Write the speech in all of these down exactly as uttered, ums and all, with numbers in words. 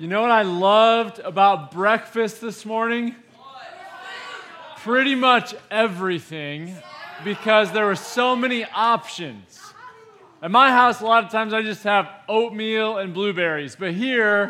You know what I loved about breakfast this morning? Pretty much everything, because there were so many options. At my house, a lot of times I just have oatmeal and blueberries, but here,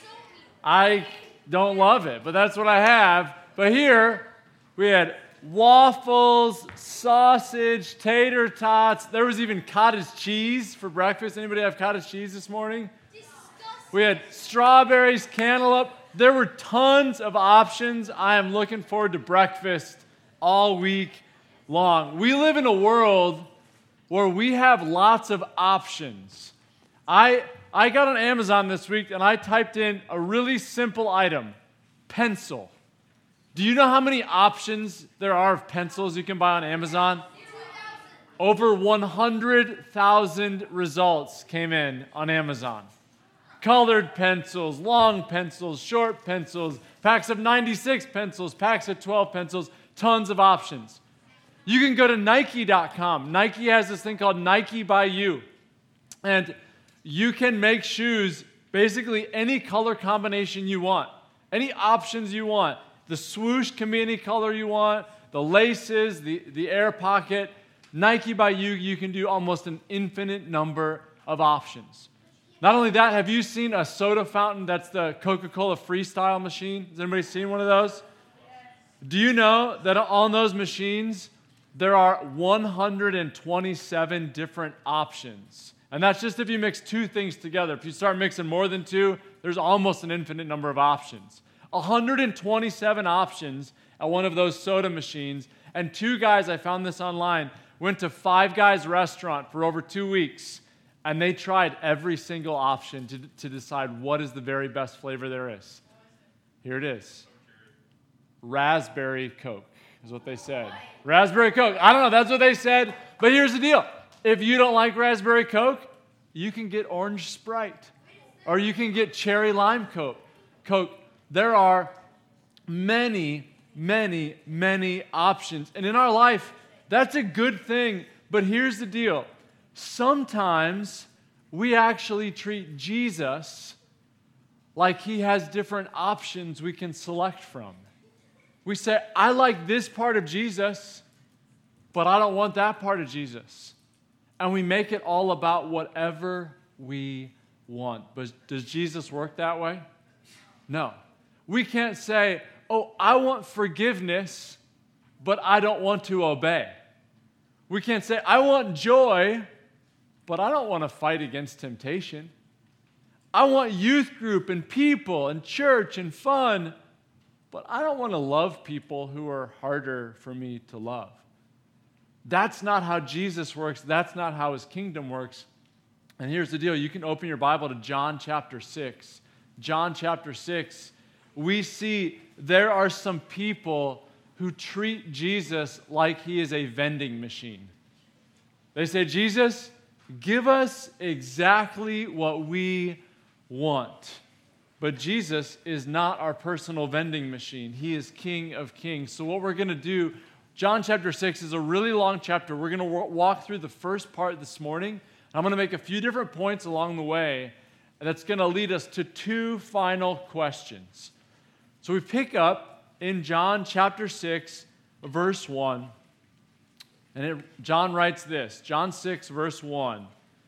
I don't love it, but that's what I have. But here, we had waffles, sausage, tater tots. There was even cottage cheese for breakfast. Anybody have cottage cheese this morning? We had strawberries, cantaloupe. There were tons of options. I am looking forward to breakfast all week long. We live in a world where we have lots of options. I I got on Amazon this week and I typed in a really simple item, pencil. Do you know how many options there are of pencils you can buy on Amazon? Over one hundred thousand results came in on Amazon. Colored pencils, long pencils, short pencils, packs of ninety-six pencils, packs of twelve pencils, tons of options. You can go to Nike dot com. Nike has this thing called Nike by You. And you can make shoes basically any color combination you want, any options you want. The swoosh can be any color you want, the laces, the, the air pocket. Nike by You, you can do almost an infinite number of options. Not only that, have you seen a soda fountain that's the Coca-Cola Freestyle machine? Has anybody seen one of those? Do you know that on those machines, there are one hundred twenty-seven different options? And that's just if you mix two things together. If you start mixing more than two, there's almost an infinite number of options. one hundred twenty-seven options at one of those soda machines. And two guys, I found this online, went to Five Guys restaurant for over two weeks. And they tried every single option to, to decide what is the very best flavor there is. Here it is. Raspberry Coke is what they said. Raspberry Coke. I don't know, that's what they said. But here's the deal. If you don't like Raspberry Coke, you can get Orange Sprite. Or you can get Cherry Lime Coke. Coke. There are many, many, many options. And in our life, that's a good thing. But here's the deal. Sometimes we actually treat Jesus like he has different options we can select from. We say, I like this part of Jesus, but I don't want that part of Jesus. And we make it all about whatever we want. But does Jesus work that way? No. We can't say, oh, I want forgiveness, but I don't want to obey. We can't say, I want joy, but I don't want to fight against temptation. I want youth group and people and church and fun, but I don't want to love people who are harder for me to love. That's not how Jesus works. That's not how his kingdom works. And here's the deal. You can open your Bible to John chapter six. John chapter six, we see there are some people who treat Jesus like he is a vending machine. They say, Jesus, give us exactly what we want. But Jesus is not our personal vending machine. He is King of Kings. So what we're going to do, John chapter six is a really long chapter. We're going to walk through the first part this morning. I'm going to make a few different points along the way, and that's going to lead us to two final questions. So we pick up in John chapter six, verse one. And it, John writes this, John six, verse one.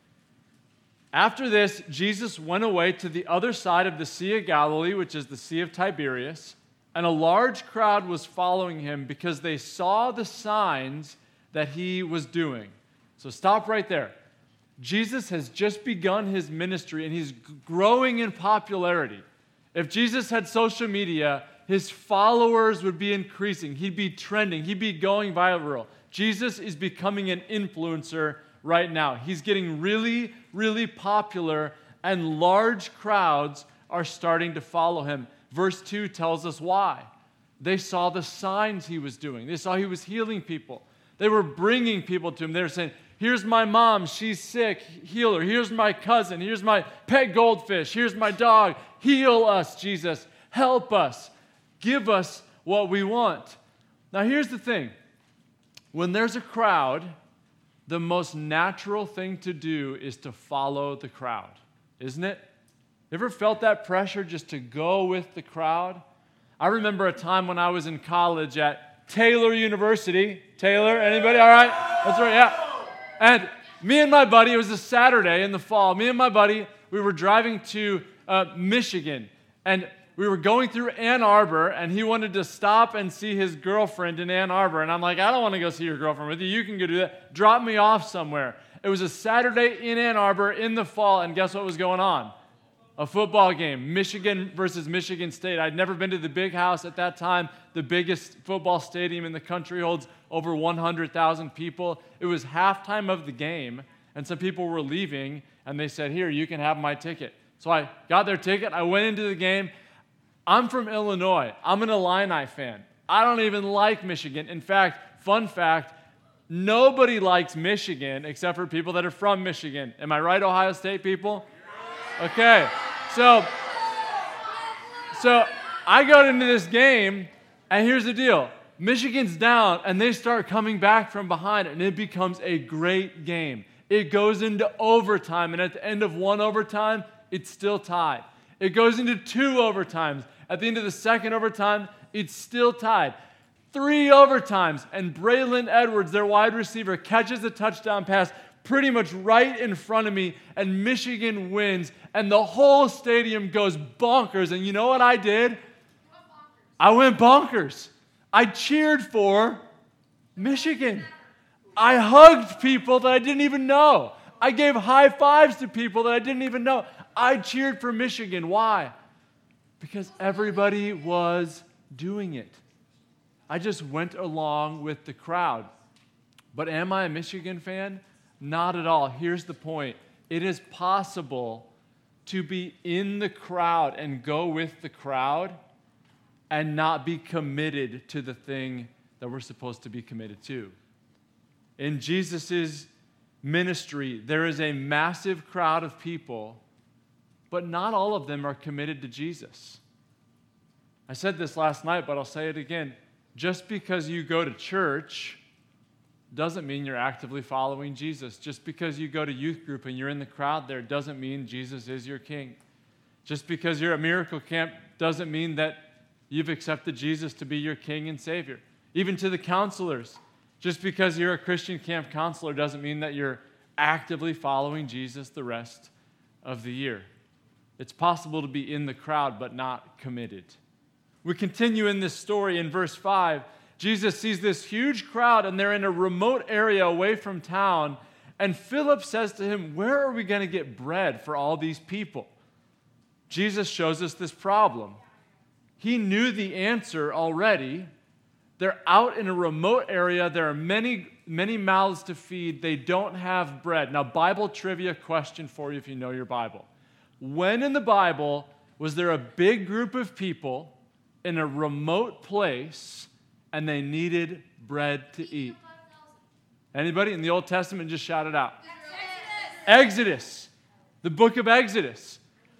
After this, Jesus went away to the other side of the Sea of Galilee, which is the Sea of Tiberias, and a large crowd was following him because they saw the signs that he was doing. So stop right there. Jesus has just begun his ministry, and he's growing in popularity. If Jesus had social media, his followers would be increasing. He'd be trending. He'd be going viral. Jesus is becoming an influencer right now. He's getting really, really popular, and large crowds are starting to follow him. Verse two tells us why. They saw the signs he was doing. They saw he was healing people. They were bringing people to him. They were saying, here's my mom, she's sick, heal her. Here's my cousin, here's my pet goldfish, here's my dog. Heal us, Jesus. Help us. Give us what we want. Now here's the thing. When there's a crowd, the most natural thing to do is to follow the crowd, isn't it? You ever felt that pressure just to go with the crowd? I remember a time when I was in college at Taylor University. Taylor, anybody? All right? That's right, yeah. And me and my buddy, it was a Saturday in the fall, me and my buddy, we were driving to uh, Michigan, and we were going through Ann Arbor, and he wanted to stop and see his girlfriend in Ann Arbor, and I'm like, I don't want to go see your girlfriend with you, you can go do that, drop me off somewhere. It was a Saturday in Ann Arbor in the fall, and guess what was going on? A football game, Michigan versus Michigan State. I'd never been to the Big House at that time. The biggest football stadium in the country holds over one hundred thousand people. It was halftime of the game, and some people were leaving, and they said, here, you can have my ticket. So I got their ticket. I went into the game. I'm from Illinois. I'm an Illini fan. I don't even like Michigan. In fact, fun fact, nobody likes Michigan except for people that are from Michigan. Am I right, Ohio State people? Okay, so, so I got into this game, and here's the deal. Michigan's down, and they start coming back from behind, and it becomes a great game. It goes into overtime, and at the end of one overtime, it's still tied. It goes into two overtimes. At the end of the second overtime, it's still tied. Three overtimes, and Braylon Edwards, their wide receiver, catches a touchdown pass pretty much right in front of me, and Michigan wins, and the whole stadium goes bonkers. And you know what I did? I went bonkers. I cheered for Michigan. I hugged people that I didn't even know. I gave high fives to people that I didn't even know. I cheered for Michigan. Why? Because everybody was doing it. I just went along with the crowd. But am I a Michigan fan? Not at all. Here's the point. It is possible to be in the crowd and go with the crowd and not be committed to the thing that we're supposed to be committed to. In Jesus' ministry, there is a massive crowd of people, but not all of them are committed to Jesus. I said this last night, but I'll say it again. Just because you go to church doesn't mean you're actively following Jesus. Just because you go to youth group and you're in the crowd there doesn't mean Jesus is your king. Just because you're at Miracle Camp doesn't mean that you've accepted Jesus to be your king and savior. Even to the counselors, just because you're a Christian camp counselor doesn't mean that you're actively following Jesus the rest of the year. It's possible to be in the crowd but not committed. We continue in this story in verse five. Jesus sees this huge crowd, and they're in a remote area away from town. And Philip says to him, where are we going to get bread for all these people? Jesus shows us this problem. He knew the answer already. They're out in a remote area. There are many, many mouths to feed. They don't have bread. Now, Bible trivia question for you if you know your Bible. When in the Bible was there a big group of people in a remote place and they needed bread to eat? Anybody in the Old Testament? Just shout it out. Exodus. Exodus. The book of Exodus.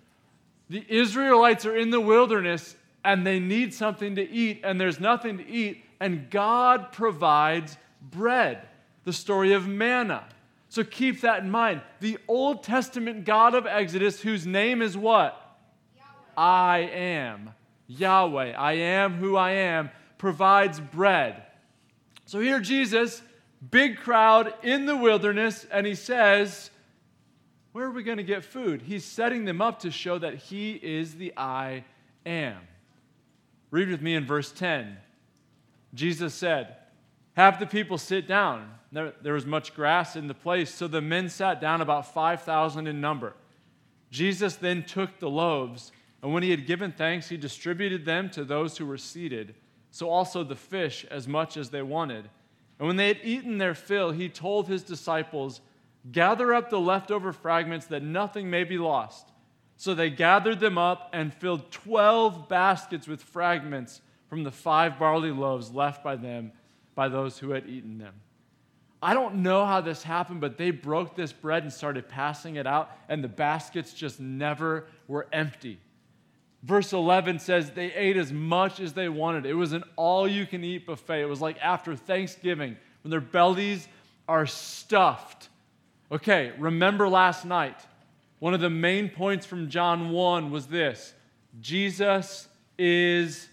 The Israelites are in the wilderness and they need something to eat, and there's nothing to eat, and God provides bread. The story of manna. So keep that in mind. The Old Testament God of Exodus, whose name is what? Yahweh. I am. Yahweh. I am who I am. Provides bread. So here Jesus, big crowd in the wilderness, and he says, where are we going to get food? He's setting them up to show that he is the I am. Read with me in verse ten. Jesus said, have the people sit down. There, there was much grass in the place, so the men sat down, about five thousand in number. Jesus then took the loaves, and when he had given thanks, he distributed them to those who were seated, so also the fish as much as they wanted. And when they had eaten their fill, he told his disciples, gather up the leftover fragments that nothing may be lost. So they gathered them up and filled twelve baskets with fragments from the five barley loaves left by them, by those who had eaten them. I don't know how this happened, but they broke this bread and started passing it out, and the baskets just never were empty. Verse eleven says they ate as much as they wanted. It was an all-you-can-eat buffet. It was like after Thanksgiving, when their bellies are stuffed. Okay, remember last night. One of the main points from John one was this: Jesus is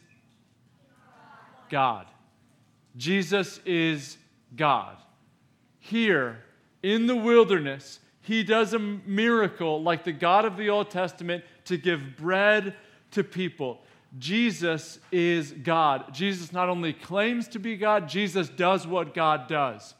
God. Jesus is God. Here in the wilderness, he does a miracle like the God of the Old Testament to give bread to people. Jesus is God. Jesus not only claims to be God, Jesus does what God does.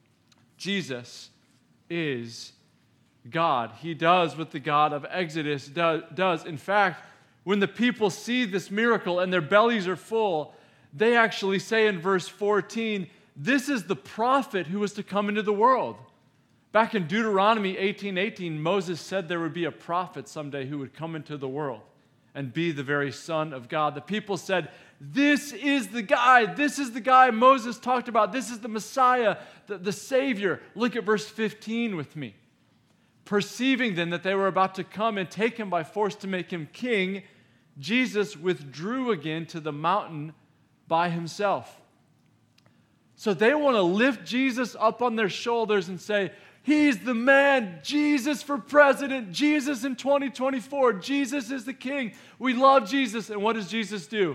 Jesus is God. He does what the God of Exodus do, does. In fact, when the people see this miracle and their bellies are full, they actually say in verse fourteen, this is the prophet who was to come into the world. Back in Deuteronomy eighteen eighteen, Moses said there would be a prophet someday who would come into the world and be the very Son of God. The people said, this is the guy. This is the guy Moses talked about. This is the Messiah, the, the Savior. Look at verse fifteen with me. Perceiving then that they were about to come and take him by force to make him king, Jesus withdrew again to the mountain by himself. So they want to lift Jesus up on their shoulders and say, he's the man, Jesus for president, Jesus in twenty twenty-four, Jesus is the king. We love Jesus. And what does Jesus do?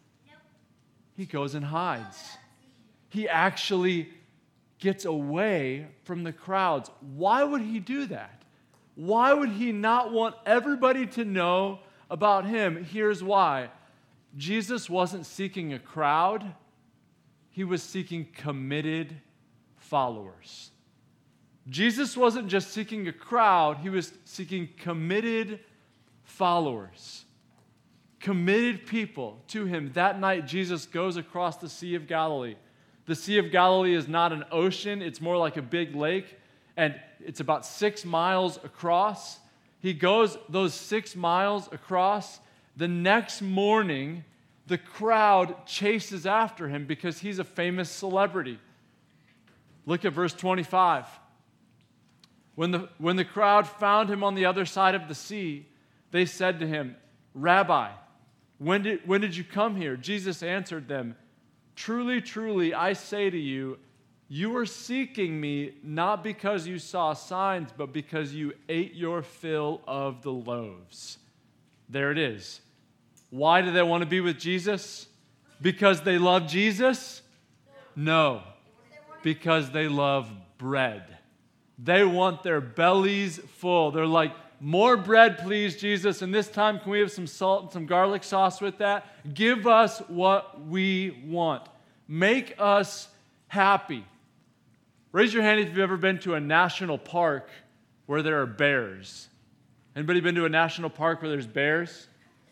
He goes and hides. He actually gets away from the crowds. Why would he do that? Why would he not want everybody to know about him? Here's why. Jesus wasn't seeking a crowd. He was seeking committed followers. Jesus wasn't just seeking a crowd. He was seeking committed followers. Committed people to him. That night, Jesus goes across the Sea of Galilee. The Sea of Galilee is not an ocean. It's more like a big lake, and it's about six miles across. He goes those six miles across. The next morning, the crowd chases after him because he's a famous celebrity. Look at verse twenty-five. When the, when the crowd found him on the other side of the sea, they said to him, Rabbi, when did, when did you come here? Jesus answered them, truly, truly, I say to you, you are seeking me not because you saw signs, but because you ate your fill of the loaves. There it is. Why do they want to be with Jesus? Because they love Jesus? No. Because they love bread. They want their bellies full. They're like, more bread, please, Jesus. And this time, can we have some salt and some garlic sauce with that? Give us what we want. Make us happy. Raise your hand if you've ever been to a national park where there are bears. Anybody been to a national park where there's bears?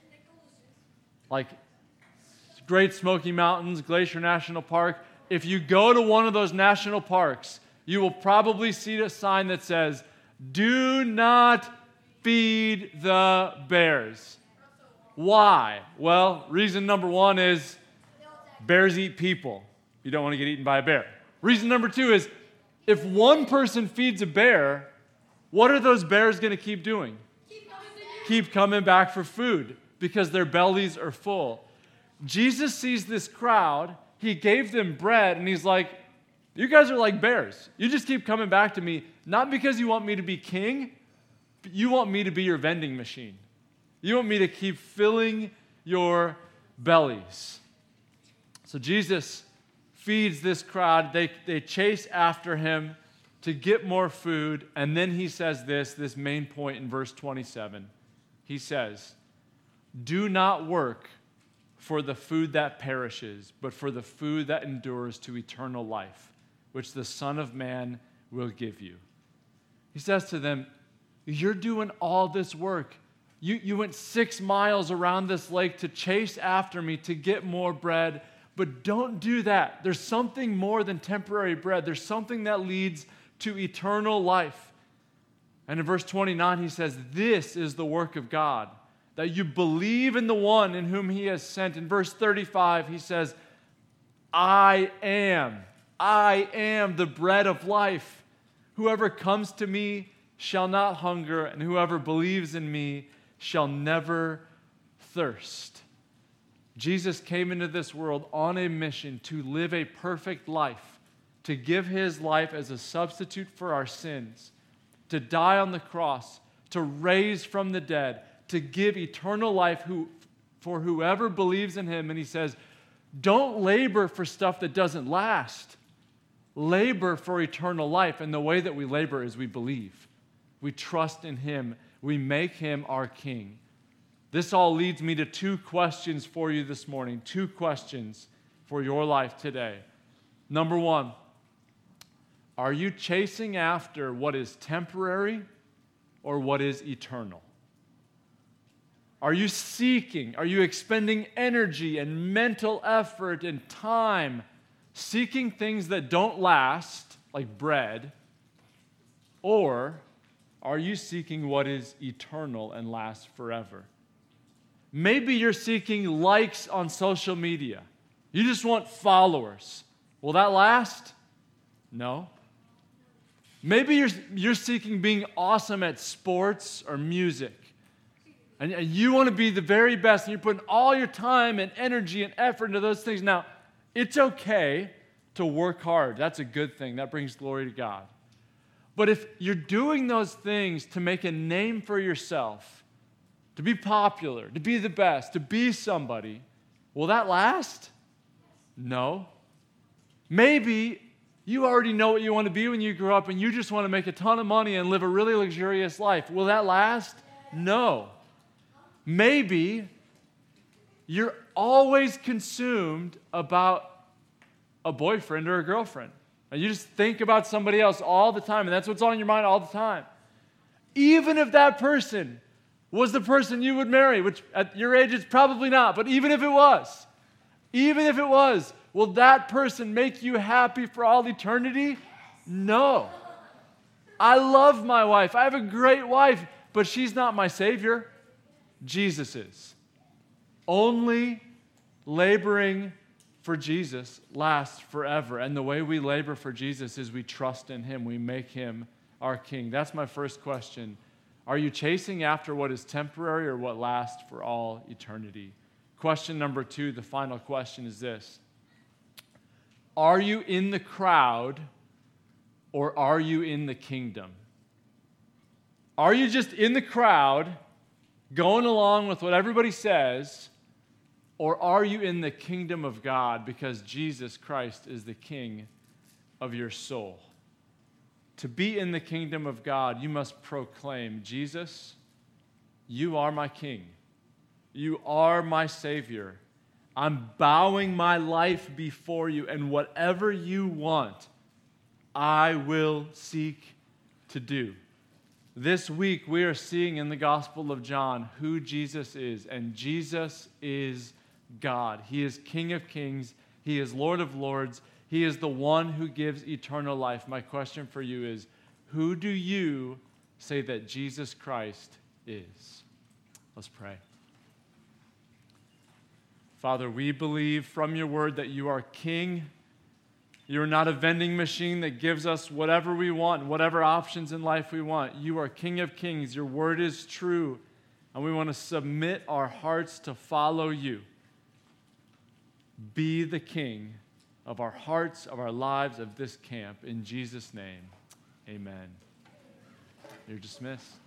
Like Great Smoky Mountains, Glacier National Park. If you go to one of those national parks, you will probably see a sign that says, do not feed the bears. Why? Well, reason number one is bears eat people. You don't want to get eaten by a bear. Reason number two is if one person feeds a bear, what are those bears going to keep doing? Keep coming, keep coming back for food because their bellies are full. Jesus sees this crowd. He gave them bread, and he's like, you guys are like bears. You just keep coming back to me, not because you want me to be king, but you want me to be your vending machine. You want me to keep filling your bellies. So Jesus feeds this crowd. They, they chase after him to get more food. And then he says this, this main point in verse twenty-seven. He says, do not work for the food that perishes, but for the food that endures to eternal life, which the Son of Man will give you. He says to them, you're doing all this work. You, you went six miles around this lake to chase after me to get more bread, but don't do that. There's something more than temporary bread. There's something that leads to eternal life. And in verse twenty-nine, he says, this is the work of God, that you believe in the one in whom he has sent. In verse thirty-five, he says, I am, I am the bread of life. Whoever comes to me shall not hunger, and whoever believes in me shall never thirst. Jesus came into this world on a mission to live a perfect life, to give his life as a substitute for our sins, to die on the cross, to raise from the dead, to give eternal life who, for whoever believes in him. And he says, don't labor for stuff that doesn't last. Labor for eternal life. And the way that we labor is we believe. We trust in him. We make him our king. This all leads me to two questions for you this morning. Two questions for your life today. Number one, are you chasing after what is temporary or what is eternal? Are you seeking, are you expending energy and mental effort and time seeking things that don't last, like bread, or are you seeking what is eternal and lasts forever? Maybe you're seeking likes on social media. You just want followers. Will that last? No. Maybe you're, you're seeking being awesome at sports or music. And, and you want to be the very best, and you're putting all your time and energy and effort into those things. Now, it's okay to work hard. That's a good thing. That brings glory to God. But if you're doing those things to make a name for yourself, to be popular, to be the best, to be somebody, will that last? No. Maybe you already know what you want to be when you grow up and you just want to make a ton of money and live a really luxurious life. Will that last? No. Maybe you're always consumed about a boyfriend or a girlfriend. And you just think about somebody else all the time, and that's what's on your mind all the time. Even if that person was the person you would marry, which at your age it's probably not, but even if it was, even if it was, will that person make you happy for all eternity? No. I love my wife. I have a great wife, but she's not my Savior. Jesus is. Only laboring for Jesus lasts forever. And the way we labor for Jesus is we trust in him. We make him our king. That's my first question. Are you chasing after what is temporary or what lasts for all eternity? Question number two, the final question is this. Are you in the crowd or are you in the kingdom? Are you just in the crowd going along with what everybody says, or are you in the kingdom of God because Jesus Christ is the king of your soul? To be in the kingdom of God, you must proclaim, Jesus, you are my king. You are my Savior. I'm bowing my life before you, and whatever you want, I will seek to do. This week, we are seeing in the Gospel of John who Jesus is, and Jesus is God. He is King of kings. He is Lord of lords. He is the one who gives eternal life. My question for you is, who do you say that Jesus Christ is? Let's pray. Father, we believe from your word that you are King. You're not a vending machine that gives us whatever we want, whatever options in life we want. You are King of kings. Your word is true. And we want to submit our hearts to follow you. Be the King of our hearts, of our lives, of this camp. In Jesus' name, amen. You're dismissed.